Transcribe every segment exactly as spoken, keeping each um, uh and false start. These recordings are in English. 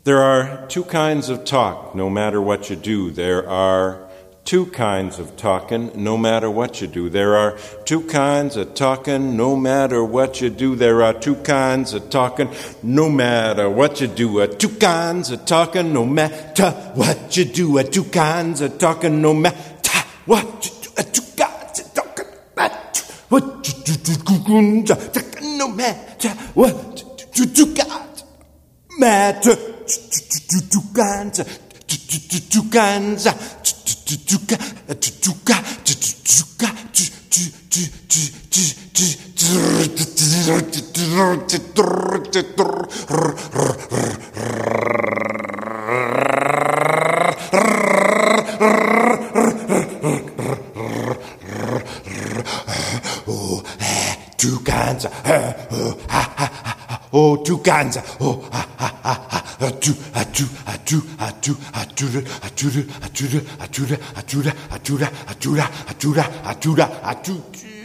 There are two kinds of talk, no matter what you do. There are two kinds of talking, no matter what you do. There are two kinds of talking, no matter what you do. There are two kinds of talking, no matter what you do. Uh, two kinds of talking, no matter what you do. Uh, two kinds of talking, no matter what you do. Uh, two kinds of talking, what you do. No matter what you do. Two kinds matter. Two kinds. Two kinds. Two kinds. Oh, two kinds. Oh, ha ha ha ha. A two, a two, a two, a two, a two, a two, a two, a two, a two, a two, a two, a two, a two, a two.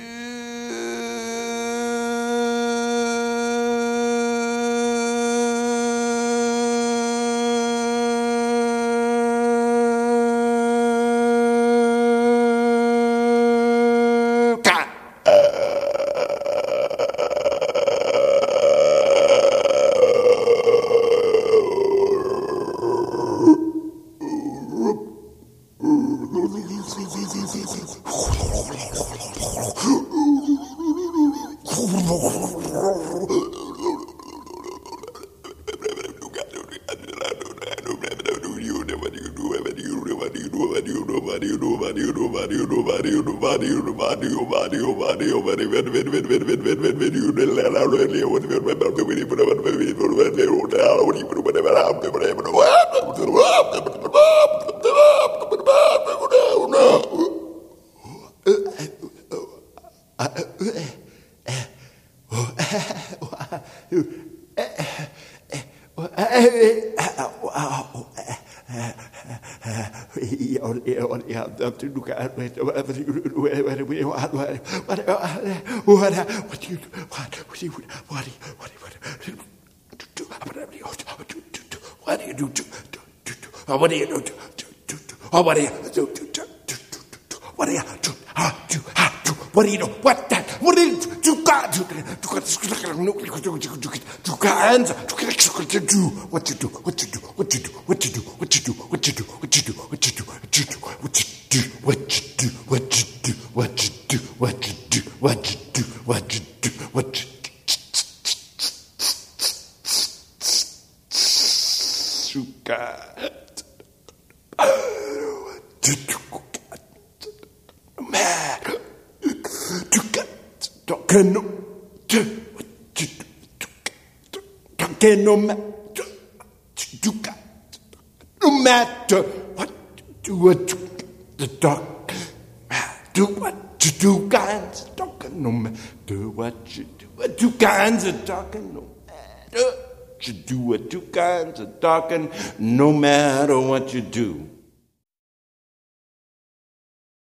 What do you do? What do you do? What do you do? What do you do? What that? What do you do? You got to you got to do what you do? What you do? What you do? What you do? What you do? What you do? What you do? What you do? What you do? What you do? What you do? What you do? What you do? What you do? What you do? What you do? What you do? You got. Talking no matter, no matter what you do, the dog do what you do, kinds of talking, no matter what you do, two kinds of talking, no matter what you do, two kinds of talking, no matter what you do.